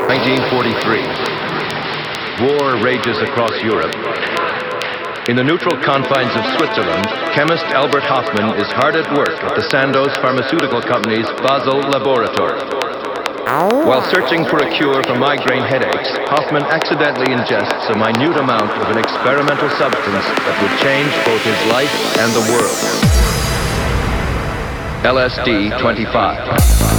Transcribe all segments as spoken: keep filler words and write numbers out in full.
nineteen forty-three. War rages across Europe. In the neutral confines of Switzerland, chemist Albert Hoffman is hard at work at the Sandoz Pharmaceutical Company's Basel laboratory. While searching for a cure for migraine headaches, Hoffman accidentally ingests a minute amount of an experimental substance that would change both his life and the world. L S D twenty-five.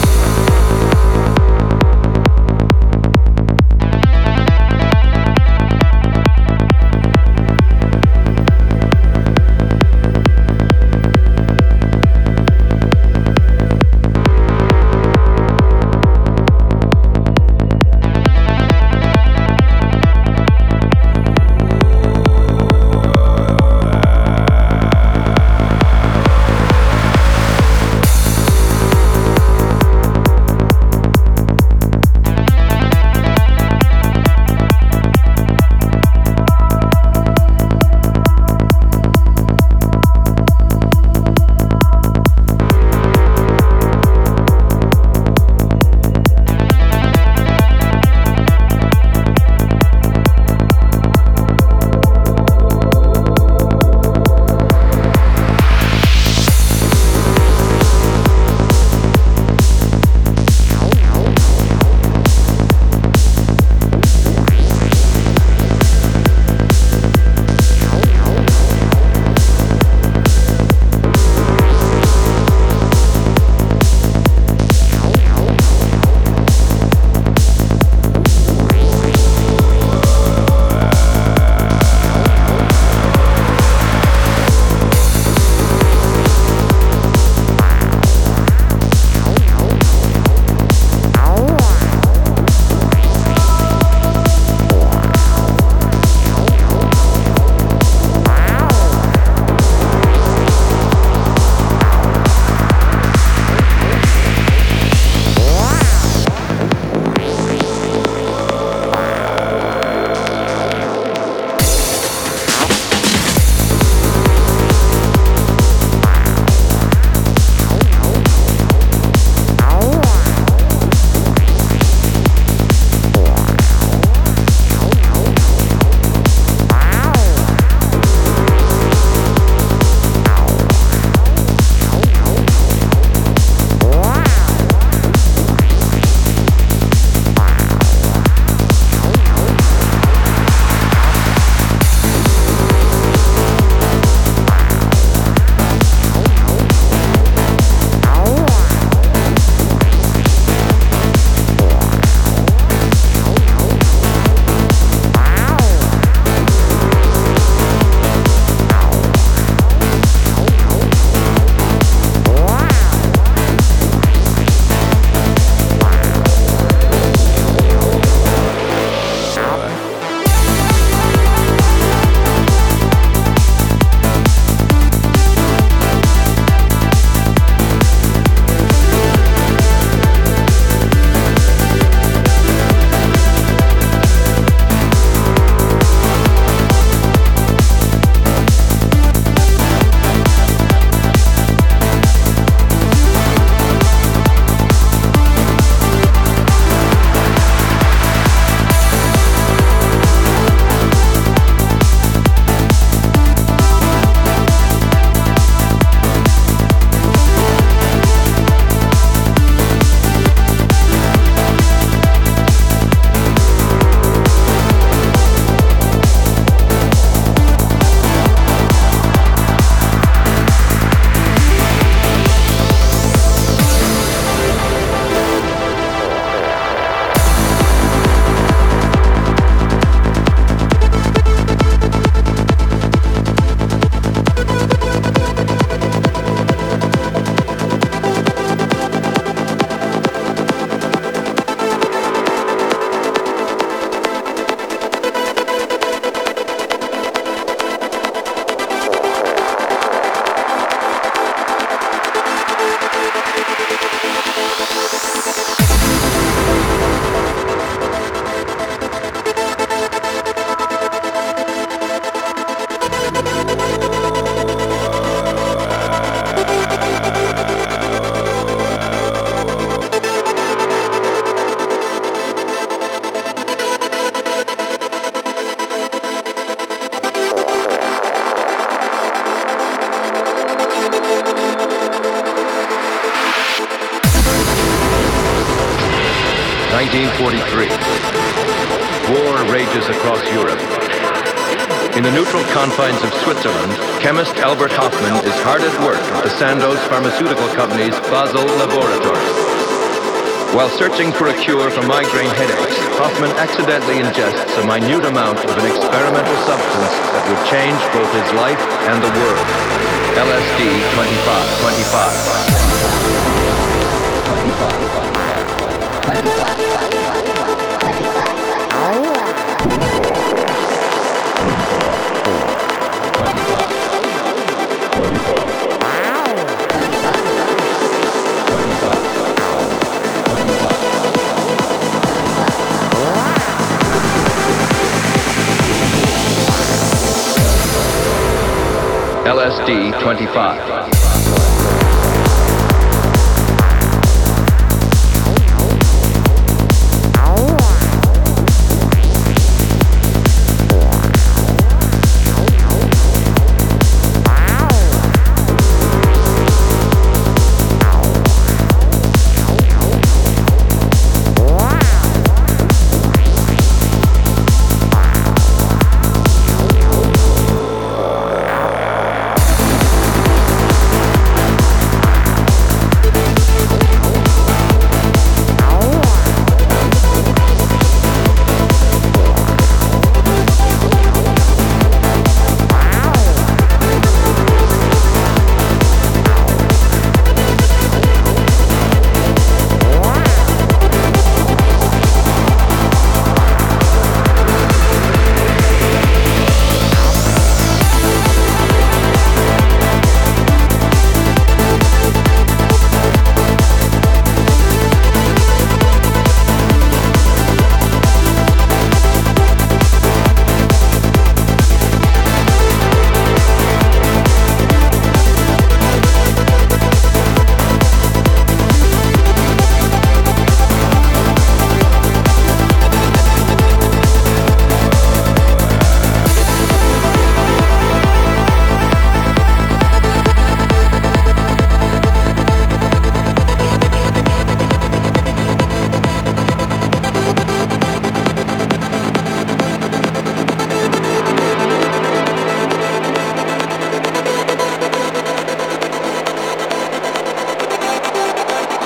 nineteen forty-three. War rages across Europe. In the neutral confines of Switzerland, chemist Albert Hoffman is hard at work at the Sandoz Pharmaceutical Company's Basel laboratory. While searching for a cure for migraine headaches, Hoffman accidentally ingests a minute amount of an experimental substance that would change both his life and the world. L S D twenty-five twenty-five. L S D twenty-five.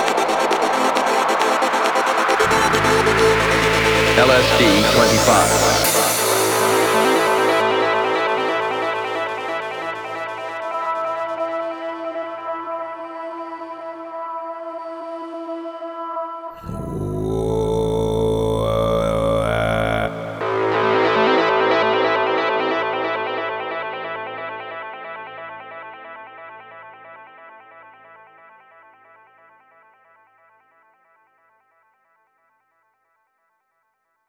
L S D twenty-five.